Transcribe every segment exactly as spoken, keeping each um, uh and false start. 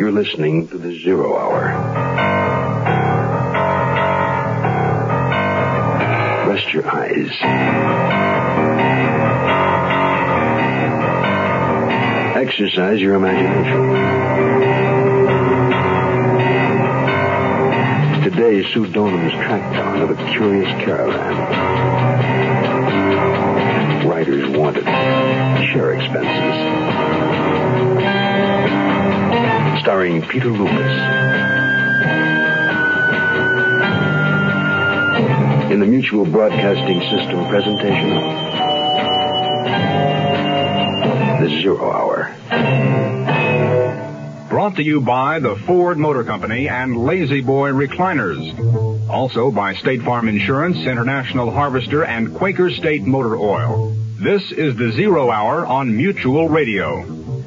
You're listening to the Zero Hour. Rest your eyes. Exercise your imagination. Today, Sue Donham's track down of a curious caravan. Riders wanted. Share expenses. Starring Peter Lucas. In the Mutual Broadcasting System presentation of The Zero Hour. Brought to you by the Ford Motor Company and Lazy Boy Recliners. Also by State Farm Insurance, International Harvester, and Quaker State Motor Oil. This is the Zero Hour on Mutual Radio.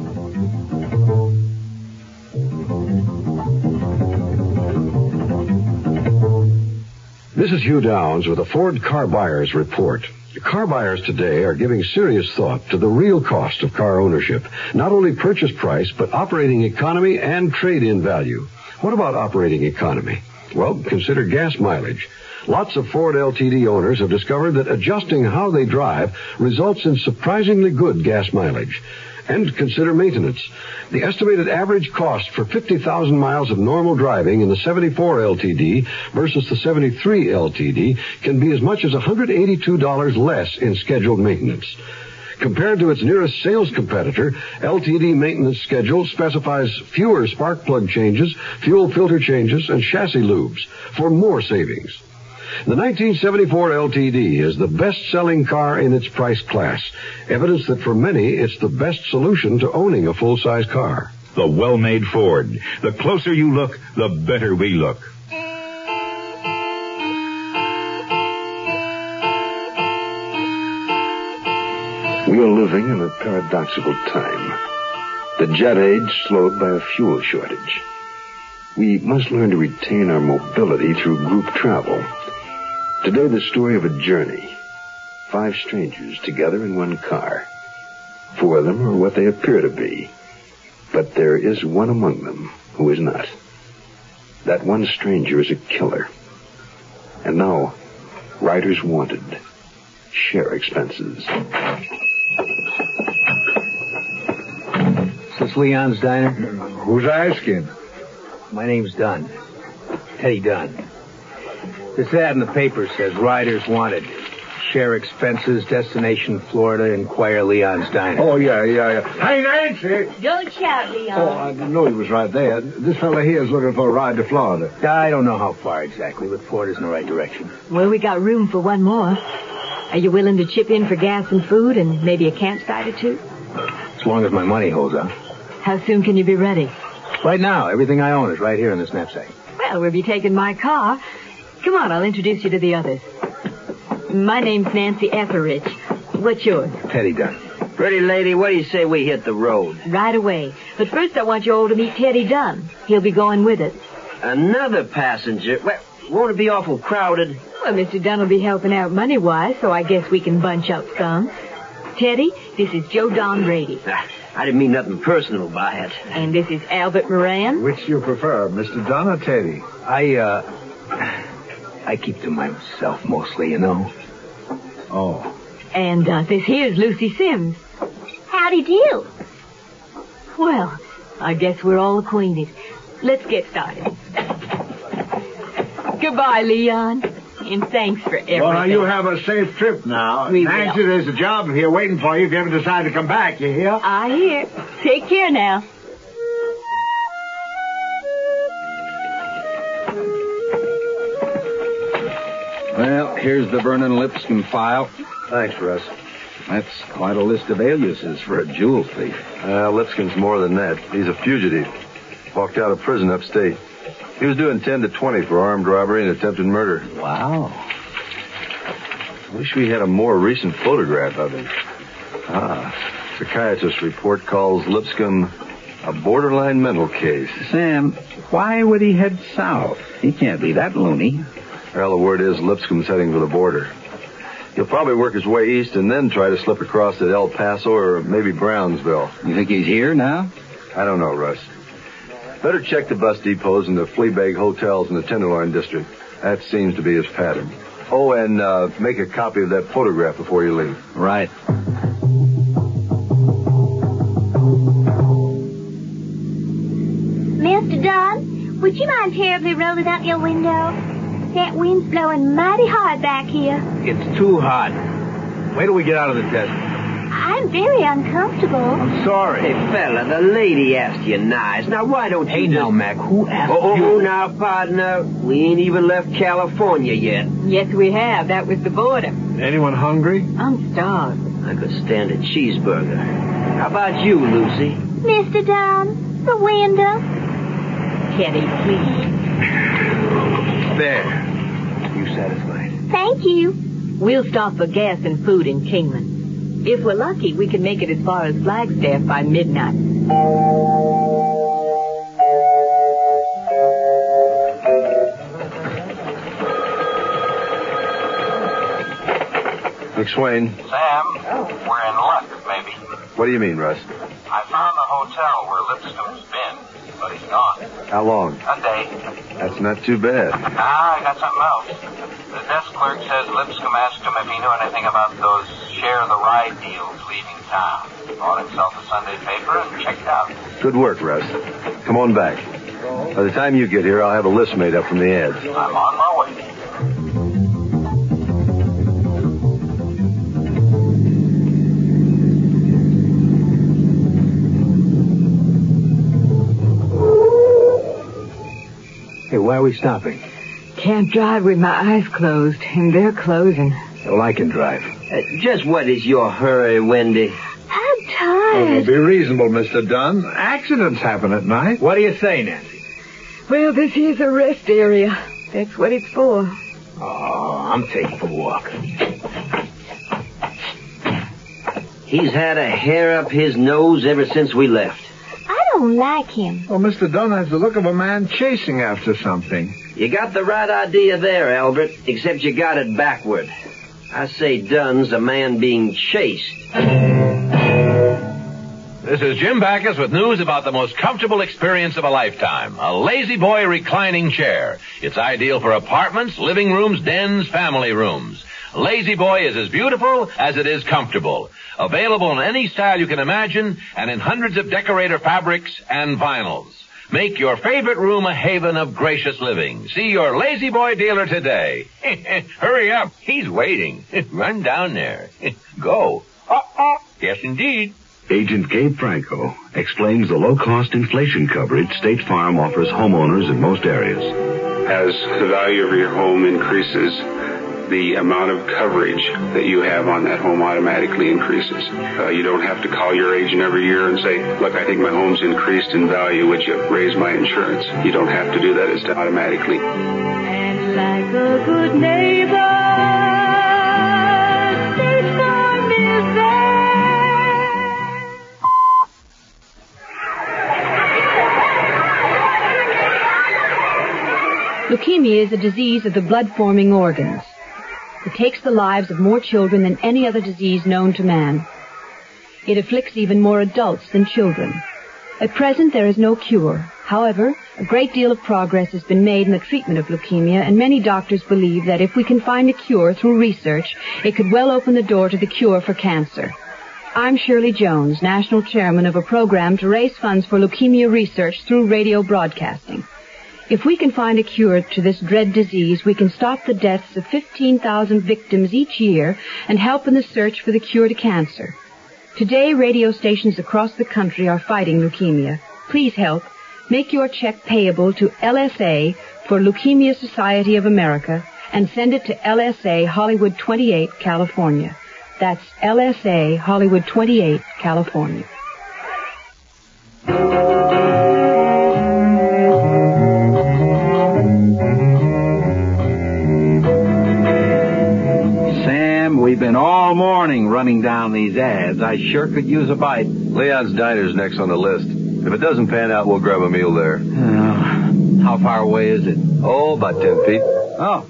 This is Hugh Downs with a Ford Car Buyers Report. Car buyers today are giving serious thought to the real cost of car ownership. Not only purchase price, but operating economy and trade-in value. What about operating economy? Well, consider gas mileage. Lots of Ford L T D owners have discovered that adjusting how they drive results in surprisingly good gas mileage. And consider maintenance. The estimated average cost for fifty thousand miles of normal driving in the seventy-four L T D versus the seventy-three L T D can be as much as one hundred eighty-two dollars less in scheduled maintenance. Compared to its nearest sales competitor, L T D maintenance schedule specifies fewer spark plug changes, fuel filter changes, and chassis lubes for more savings. The nineteen seventy-four L T D is the best-selling car in its price class. Evidence that for many, it's the best solution to owning a full-size car. The well-made Ford. The closer you look, the better we look. We are living in a paradoxical time. The jet age slowed by a fuel shortage. We must learn to retain our mobility through group travel. Today, the story of a journey. Five strangers together in one car. Four of them are what they appear to be. But there is one among them who is not. That one stranger is a killer. And now, riders wanted. Share expenses. Is this Leon's diner? Who's asking? My name's Dunn. Teddy Dunn. This ad in the paper says riders wanted. Share expenses, destination Florida, inquire Leon's diner. Oh, yeah, yeah, yeah. Hey, Nancy! Don't shout, Leon. Oh, I didn't know he was right there. This fella here is looking for a ride to Florida. I don't know how far exactly, but Florida's in the right direction. Well, we got room for one more. Are you willing to chip in for gas and food and maybe a campsite or two? As long as my money holds up. How soon can you be ready? Right now. Everything I own is right here in this knapsack. Well, we'll be taking my car. Come on, I'll introduce you to the others. My name's Nancy Etheridge. What's yours? Teddy Dunn. Pretty lady, what do you say we hit the road? Right away. But first I want you all to meet Teddy Dunn. He'll be going with us. Another passenger? Well, won't it be awful crowded? Well, Mister Dunn will be helping out money-wise, so I guess we can bunch up some. Teddy, this is Joe Don Brady. I didn't mean nothing personal by it. And this is Albert Moran. Which you prefer, Mister Dunn or Teddy? I, uh... I keep to myself mostly, you know. Oh. And uh, this here's Lucy Sims. Howdy do. Well, I guess we're all acquainted. Let's get started. Goodbye, Leon. And thanks for everything. Well, you have a safe trip now. We Nancy, will. there's a job here waiting for you if you ever decide to come back, you hear? I hear. Take care now. Well, here's the Vernon Lipscomb file. Thanks, Russ. That's quite a list of aliases for a jewel thief. Uh, Lipscomb's more than that. He's a fugitive. Walked out of prison upstate. He was doing ten to twenty for armed robbery and attempted murder. Wow. I wish we had a more recent photograph of him. Ah, psychiatrist's report calls Lipscomb a borderline mental case. Sam, why would he head south? He can't be that loony. Well, the word is Lipscomb's heading for the border. He'll probably work his way east and then try to slip across at El Paso or maybe Brownsville. You think he's here now? I don't know, Russ. Better check the bus depots and the flea bag hotels in the Tenderloin district. That seems to be his pattern. Oh, and uh, make a copy of that photograph before you leave. Right. Mister Dunn, would you mind terribly rolling up your window? That wind's blowing mighty hard back here. It's too hot. Wait till we get out of the desert. I'm very uncomfortable. I'm sorry. Hey, fella, the lady asked you nice. Now, why don't you Hey, just... now, Mac, who asked Oh, you? oh, now, partner, we ain't even left California yet. Yes, we have. That was the border. Anyone hungry? I'm starved. I could stand a cheeseburger. How about you, Lucy? Mister Dunn, the window. Teddy, please. There. You satisfied? Thank you. We'll stop for gas and food in Kingman. If we're lucky, we can make it as far as Flagstaff by midnight. McSwain, Sam, we're in luck, maybe. what do you mean, Russ? I found the hotel where Lipscomb's been, but he's gone. How long? A day. That's not too bad. Ah, I got something else. The desk clerk says Lipscomb asked him if he knew anything about those share the ride deals leaving town. Bought himself a Sunday paper and checked out. Good work, Russ. Come on back. By the time you get here, I'll have a list made up from the ads. I'm on my way. Hey, why are we stopping? Can't drive with my eyes closed, and they're closing. Well, I can drive. Uh, just what is your hurry, Wendy? I'm Oh, tired. be reasonable, Mister Dunn. Accidents happen at night. What do you say, Nancy? Well, this is a rest area. That's what it's for. Oh, I'm taking a walk. He's had a hair up his nose ever since we left. I don't like him. Well, Mister Dunn has the look of a man chasing after something. You got the right idea there, Albert, except you got it backward. I say Dunn's a man being chased. This is Jim Backus with news about the most comfortable experience of a lifetime, a Lazy Boy reclining chair. It's ideal for apartments, living rooms, dens, family rooms. Lazy Boy is as beautiful as it is comfortable. Available in any style you can imagine and in hundreds of decorator fabrics and vinyls. Make your favorite room a haven of gracious living. See your Lazy Boy dealer today. Hurry up. He's waiting. Run down there. Go. Uh-uh. Yes, indeed. Agent Gabe Franco explains the low-cost inflation coverage State Farm offers homeowners in most areas. As the value of your home increases, the amount of coverage that you have on that home automatically increases. Uh, you don't have to call your agent every year and say, look, I think my home's increased in value. Would you raise my insurance? You don't have to do that. It's done automatically. And like a good neighbor, State Farm is there. Leukemia is a disease of the blood-forming organs. It takes the lives of more children than any other disease known to man. It afflicts even more adults than children. At present, there is no cure. However, a great deal of progress has been made in the treatment of leukemia, and many doctors believe that if we can find a cure through research, it could well open the door to the cure for cancer. I'm Shirley Jones, National Chairman of a program to raise funds for leukemia research through radio broadcasting. If we can find a cure to this dread disease, we can stop the deaths of fifteen thousand victims each year and help in the search for the cure to cancer. Today, radio stations across the country are fighting leukemia. Please help. Make your check payable to L S A for Leukemia Society of America and send it to L S A Hollywood twenty-eight, California. That's L S A Hollywood twenty-eight, California. We've been all morning running down these ads. I sure could use a bite. Leon's Diner's next on the list. If it doesn't pan out, we'll grab a meal there. Uh, how far away is it? Oh, about ten feet. Oh.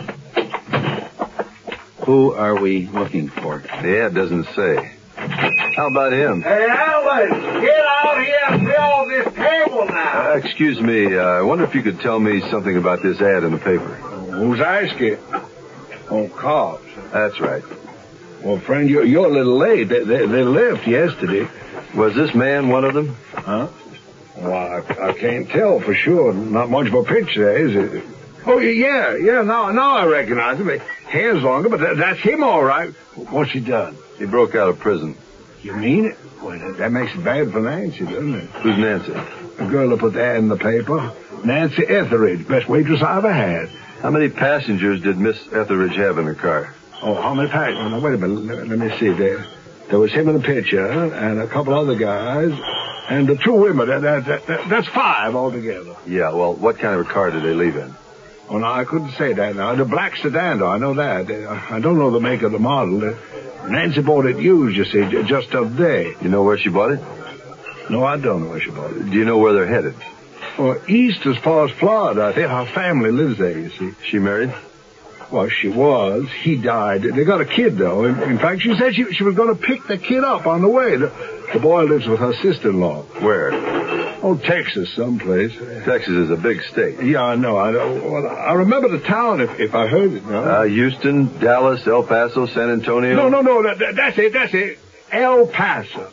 Who are we looking for? The ad doesn't say. How about him? Hey, Albert, get out here and fill this table now. Uh, excuse me, uh, I wonder if you could tell me something about this ad in the paper. Who's asking? Oh, cops. That's right. Well, friend, you're, you're a little late. They, they, they left yesterday. Was this man one of them? Huh? Well, I, I can't tell for sure. Not much of a picture, is it? Oh, yeah, yeah, now, now I recognize him. Hair's longer, but that, that's him all right. What's he done? He broke out of prison. You mean it? Well, that, that makes it bad for Nancy, doesn't it? Who's Nancy? The girl that put the ad in the paper. Nancy Etheridge, best waitress I ever had. How many passengers did Miss Etheridge have in her car? Oh, how many passengers? Now, wait a minute. Let, let me see there. There was him in the picture, and a couple other guys, and the two women. That, that, that, that, that's five altogether. Yeah, well, what kind of a car did they leave in? Oh, no, I couldn't say that now. The black sedan, though, I know that. I don't know the make of the model. Nancy bought it used, you see, just today. You know where she bought it? No, I don't know where she bought it. Do you know where they're headed? Well, east as far as Florida. I think her family lives there, you see. She married? Well, she was. He died. They got a kid, though. In, in fact, she said she, she was going to pick the kid up on the way. The, the boy lives with her sister-in-law. Where? Oh, Texas, someplace. Texas is a big state. Yeah, I know. I know. Well, I remember the town if, if I heard it. No? Uh, Houston, Dallas, El Paso, San Antonio. No, no, no. That, that, that's it. That's it. El Paso.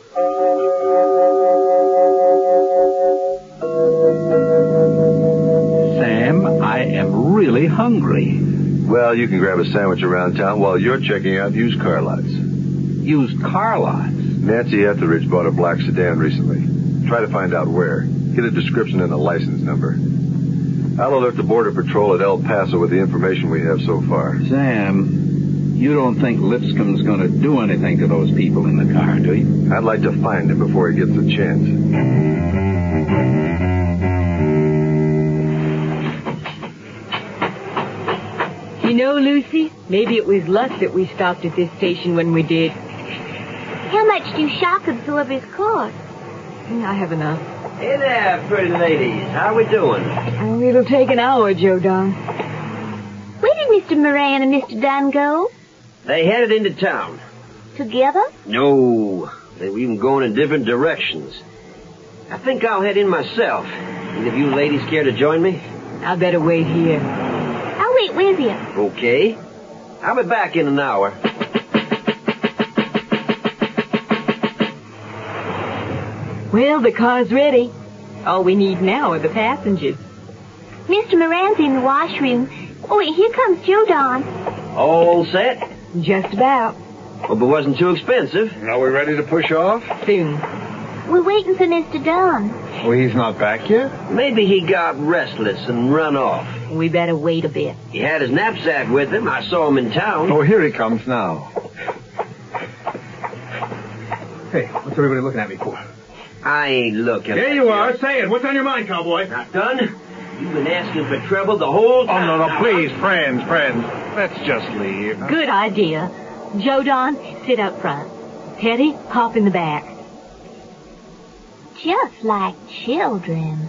Sam, I am really hungry. Well, you can grab a sandwich around town while you're checking out used car lots. Used car lots? Nancy Etheridge bought a black sedan recently. Try to find out where. Get a description and a license number. I'll alert the Border Patrol at El Paso with the information we have so far. Sam, you don't think Lipscomb's going to do anything to those people in the car, do you? I'd like to find him before he gets a chance. You know, Lucy, maybe it was luck that we stopped at this station when we did. How much do shock absorbers cost? I have enough. Hey there, pretty ladies. How we doing? Oh, it'll take an hour, Joe Don. Where did Mister Moran and Mister Dunn go? They headed into town. Together? No, they were even going in different directions. I think I'll head in myself. Any of you ladies care to join me? I better wait here. I'll wait with you. Okay. I'll be back in an hour. Well, the car's ready. All we need now are the passengers. Mister Moran's in the washroom. Oh, wait, here comes Joe Don. All set? Just about. Hope it wasn't too expensive. Are we ready to push off? Soon. We're waiting for Mister Don. Well, he's not back yet? Maybe he got restless and run off. We better wait a bit. He had his knapsack with him. I saw him in town. Oh, here he comes now. Hey, what's everybody looking at me for? I ain't looking. There you are. Say it. What's on your mind, cowboy? Not done? You've been asking for trouble the whole time. Oh, no, no, please, friends, friends. Let's just leave. Good idea. Joe Don, sit up front. Teddy, hop in the back. Just like children.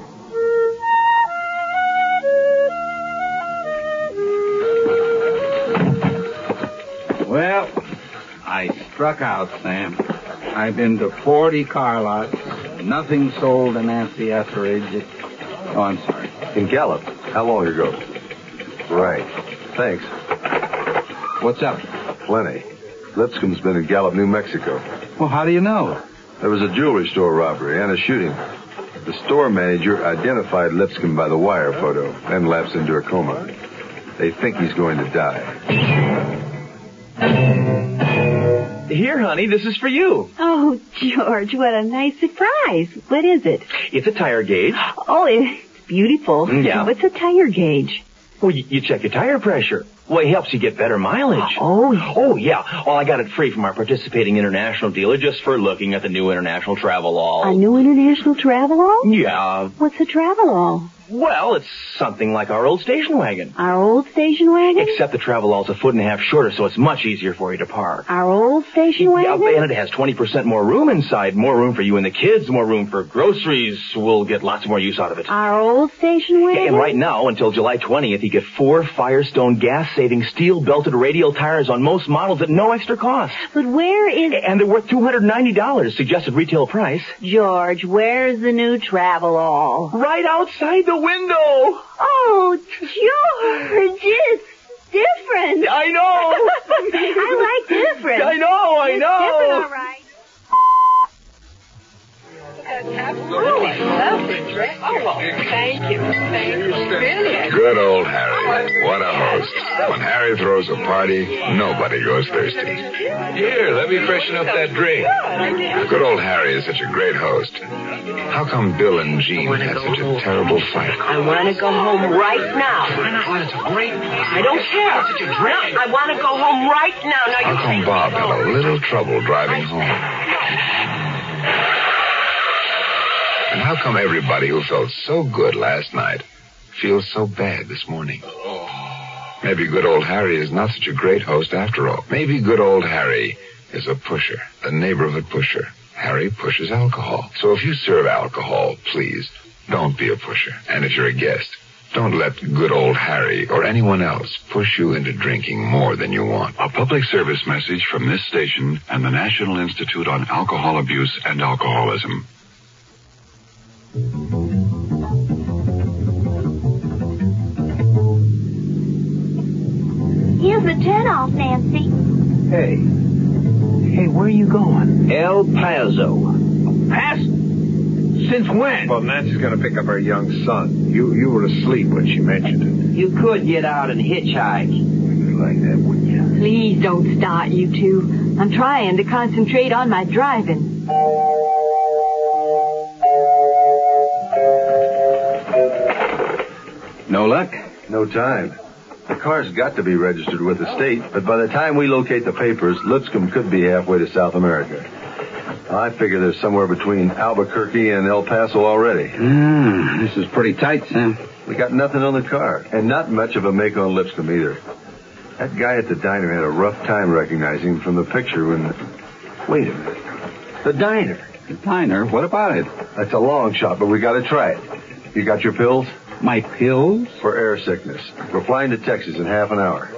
Well, I struck out, Sam. I've been to forty car lots. Nothing sold to Nancy Etheridge. Oh, I'm sorry. In Gallup. How long ago? Right. Thanks. What's up? Plenty. Lipscomb's been in Gallup, New Mexico. Well, how do you know? There was a jewelry store robbery and a shooting. The store manager identified Lipscomb by the wire photo and lapsed into a coma. They think he's going to die. Here, honey, this is for you. Oh, George, what a nice surprise. What is it? It's a tire gauge. Oh, it's beautiful. Yeah. What's a tire gauge? Well, you, you check your tire pressure. Well, it helps you get better mileage. Oh, oh, yeah. Well, I got it free from our participating international dealer just for looking at the new international travel-all. A new international travel-all? Yeah. What's a travel-all? Well, it's something like our old station wagon. Our old station wagon? Except the travel-all's a foot and a half shorter, so it's much easier for you to park. Our old station wagon? Yeah, and it has twenty percent more room inside. More room for you and the kids, more room for groceries. We'll get lots more use out of it. Our old station wagon? And right now, until July twentieth, you get four Firestone gas saving steel belted radial tires on most models at no extra cost. But where is... And they're worth two hundred ninety dollars, suggested retail price. George, where's the new Travelall? Right outside the window. Oh, George, it's different. I know. I like different. I know, I it's know. Different, all right. Absolutely. Lovely dress. Oh, thank you. Thank you. Really? Good old Harry. What a host. When Harry throws a party, nobody goes thirsty. Here, let me freshen up that drink. Good old Harry is such a great host. How come Bill and Jean had such a terrible fight? I want to go home right now. Well, it's a great place. I don't care. It's such a drink. No, I want to go home right now. Now How you come Bob had a little trouble driving home? And how come everybody who felt so good last night feels so bad this morning? Maybe good old Harry is not such a great host after all. Maybe good old Harry is a pusher, a neighborhood pusher. Harry pushes alcohol. So if you serve alcohol, please, don't be a pusher. And if you're a guest, don't let good old Harry or anyone else push you into drinking more than you want. A public service message from this station and the National Institute on Alcohol Abuse and Alcoholism. Here's the turnoff, Nancy. Hey. Hey, where are you going? El Paso. Pass? Since when? Well, Nancy's going to pick up her young son. You you were asleep when she mentioned it. You could get out and hitchhike. You'd like that, wouldn't you? Please don't start, you two. I'm trying to concentrate on my driving. No luck? No time. The car's got to be registered with the state, but by the time we locate the papers, Lipscomb could be halfway to South America. I figure there's somewhere between Albuquerque and El Paso already. Mm, this is pretty tight, Sam. We got nothing on the car, and not much of a make on Lipscomb either. That guy at the diner had a rough time recognizing him from the picture when... Wait a minute. The diner. The diner? What about it? That's a long shot, but we got to try it. You got your pills? My pills? For air sickness. We're flying to Texas in half an hour.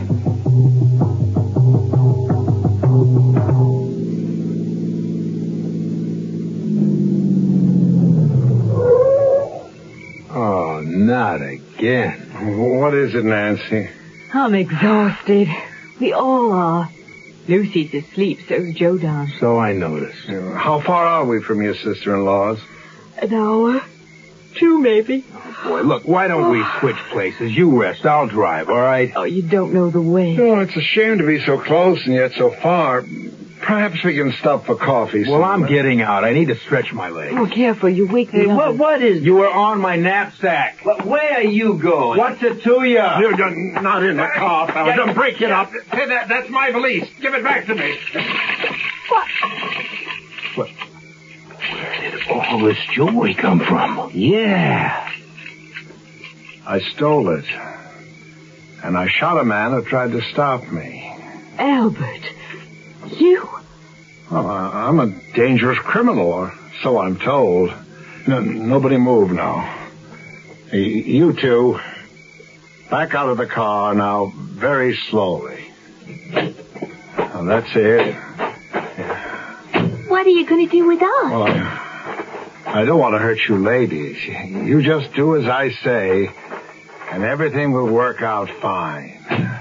Oh, not again. What is it, Nancy? I'm exhausted. We all are. Lucy's asleep, so's Joe Don. So I noticed. How far are we from your sister-in-law's? An hour. Two, maybe. Boy, look, why don't we switch places? You rest, I'll drive, all right? Oh, you don't know the way. Oh, it's a shame to be so close and yet so far. Perhaps we can stop for coffee. Well, I'm getting out. I need to stretch my legs. Oh, careful, you wake me Hey, up. what, what is... You were on my knapsack. But where are you going? What's it to you? You're not in the car, fella. Don't break it up. Hey, that, that's my valise. Give it back to me. What? What? Where did all this jewelry come from? Yeah. I stole it. And I shot a man who tried to stop me. Albert, you? Oh, I'm a dangerous criminal, or so I'm told. No, nobody move now. Y- You two, back out of the car now, very slowly. Now, that's it. What are you going to do with us? Well, I, I don't want to hurt you ladies. You just do as I say, and everything will work out fine.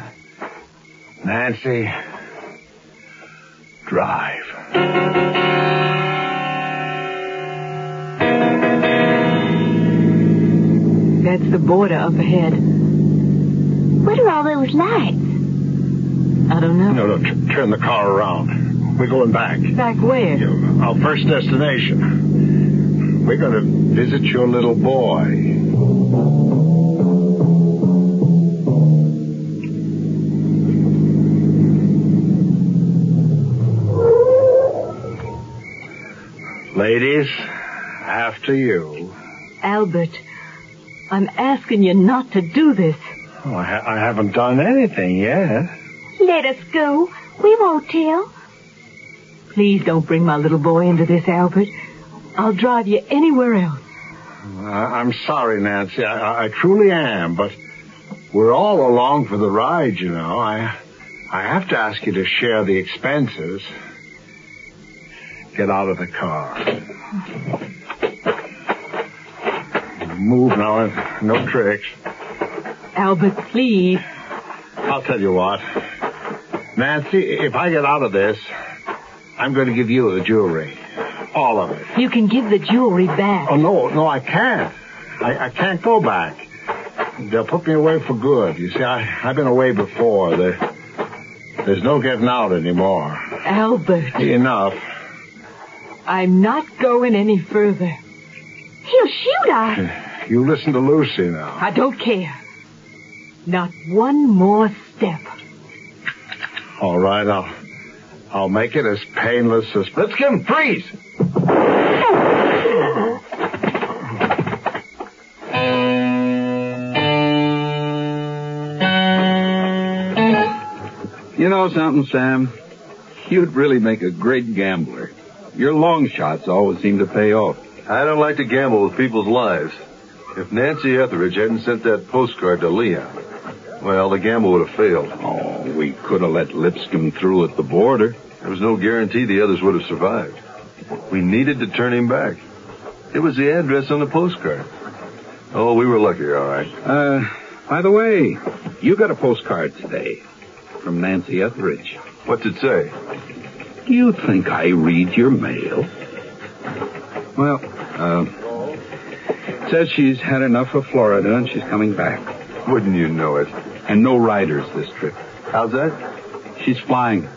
Nancy, drive. That's the border up ahead. What are all those lights? I don't know. No, no, t- turn the car around. We're going back. Back where? Our first destination. We're going to visit your little boy. Ladies, after you. Albert, I'm asking you not to do this. Oh, I, ha- I haven't done anything yet. Let us go. We won't tell. Please don't bring my little boy into this, Albert. I'll drive you anywhere else. I- I'm sorry, Nancy. I-, I truly am, but we're all along for the ride, you know. I, I have to ask you to share the expenses. Get out of the car. Move now, no tricks. Albert, please. I'll tell you what. Nancy, if I get out of this, I'm going to give you the jewelry. All of it. You can give the jewelry back. Oh, no, no, I can't. I, I can't go back. They'll put me away for good. You see, I, I've been away before. There, there's no getting out anymore. Albert. Enough. I'm not going any further. He'll shoot us. You listen to Lucy now. I don't care. Not one more step. All right, I'll, I'll make it as painless as... Lipscomb, freeze! You know something, Sam? You'd really make a great gambler. Your long shots always seem to pay off. I don't like to gamble with people's lives. If Nancy Etheridge hadn't sent that postcard to Leon, well, the gamble would have failed. Oh, we could have let Lipscomb through at the border. There was no guarantee the others would have survived. We needed to turn him back. It was the address on the postcard. Oh, we were lucky, all right. Uh, by the way, you got a postcard today from Nancy Etheridge. What's it say? Do you think I read your mail? Well, uh, it says she's had enough of Florida and she's coming back. Wouldn't you know it? And no riders this trip. How's that? She's flying.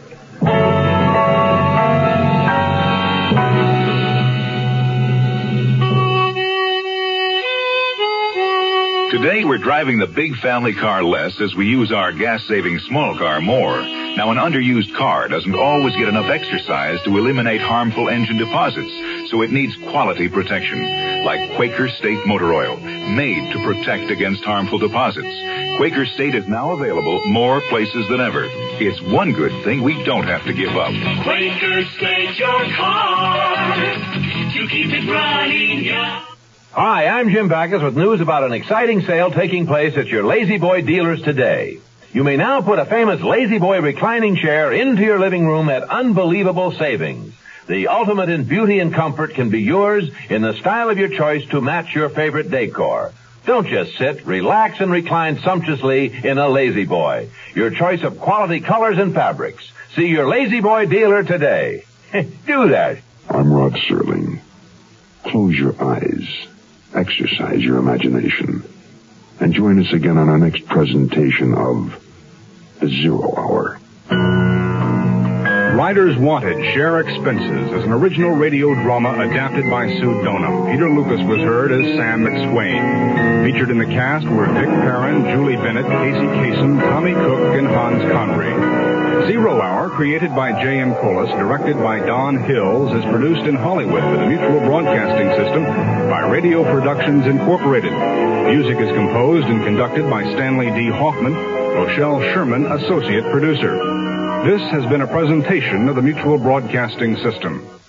Today, we're driving the big family car less as we use our gas-saving small car more. Now, an underused car doesn't always get enough exercise to eliminate harmful engine deposits, so it needs quality protection, like Quaker State Motor Oil, made to protect against harmful deposits. Quaker State is now available more places than ever. It's one good thing we don't have to give up. Quaker State your car to keep it running, yeah. Hi, I'm Jim Backus with news about an exciting sale taking place at your Lazy Boy dealers today. You may now put a famous Lazy Boy reclining chair into your living room at unbelievable savings. The ultimate in beauty and comfort can be yours in the style of your choice to match your favorite decor. Don't just sit, relax, and recline sumptuously in a Lazy Boy. Your choice of quality colors and fabrics. See your Lazy Boy dealer today. Do that. I'm Rod Serling. Close your eyes. Exercise your imagination. And join us again on our next presentation of The Zero Hour. Riders Wanted, Share Expenses is an original radio drama adapted by Sue Donham. Peter Lucas was heard as Sam McSwain. Featured in the cast were Vic Perrin, Julie Bennett, Casey Kasem, Tommy Cook, and Hans Connery. Zero Hour, created by J M. Collis, directed by Don Hills, is produced in Hollywood for the Mutual Broadcasting System by Radio Productions Incorporated. Music is composed and conducted by Stanley D. Hoffman, Rochelle Sherman, associate producer. This has been a presentation of the Mutual Broadcasting System.